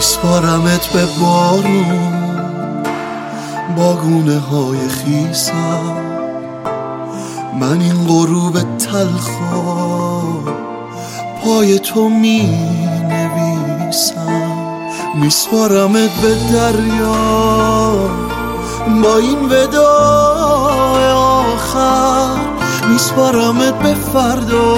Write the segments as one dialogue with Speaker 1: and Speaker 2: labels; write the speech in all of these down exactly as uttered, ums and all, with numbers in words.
Speaker 1: میسپارمت به بارون با گونه های خیسم. من این غروب تلخا پای تو می نویسم. میسپارمت به دریا با این وداع آخر. میسپارمت به فردا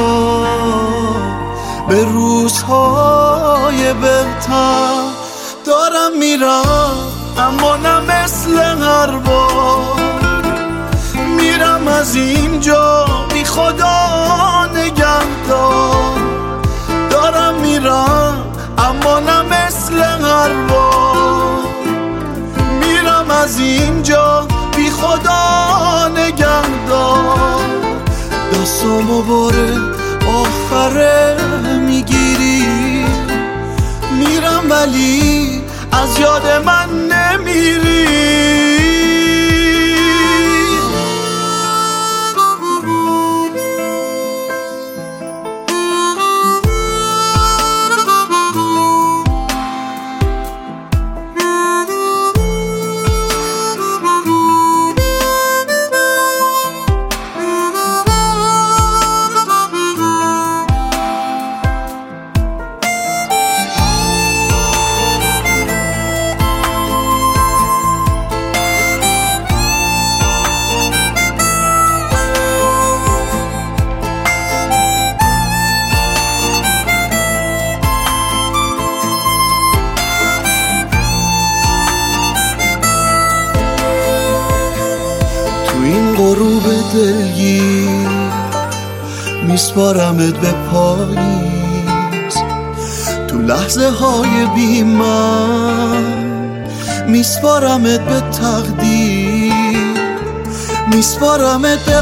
Speaker 1: به روزهای بهتر. دارم میرم اما نه مثل هر بار. میرم از اینجا بی خدا نگهدار. دارم میرم اما نه مثل هر بار. میرم از اینجا بی خدا نگهدار. دستامو باره آخره میگیری. میرم ولی از یاد من نمیری. این غروب دلگیر میسپارمت به پاییز. تو لحظه های بی من میسپارمت به تقدیر. میسپارمت به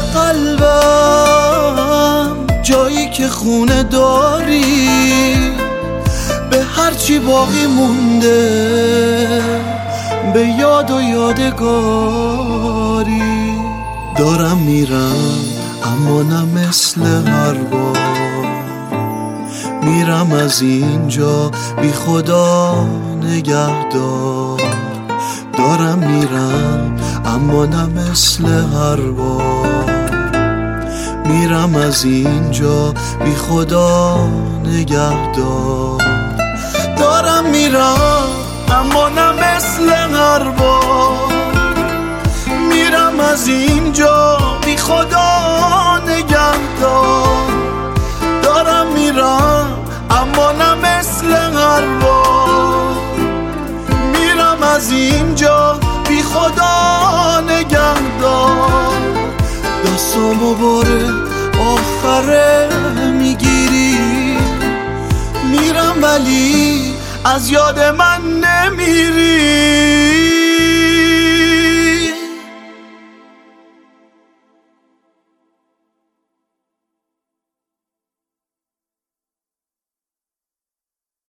Speaker 1: قلبم جایی که خونه داری. به هرچی باقی مونده به یاد و یادگاری. دارم میرم اما نه مثل هر بار. میرم از اینجا بی خدا نگهدار. دارم میرم اما نه مثل هر بار. میرم از اینجا بی خدا نگهدار. دارم میرم اما نه مثل هر بار. میرم از اینجا بی خدا نگهدار. دارم میرم اما نه مثل هر بار. میرم از اینجا بی خدا نگهدار. دستامو باره آخره میگیری. میرم ولی از یاد من نمیری.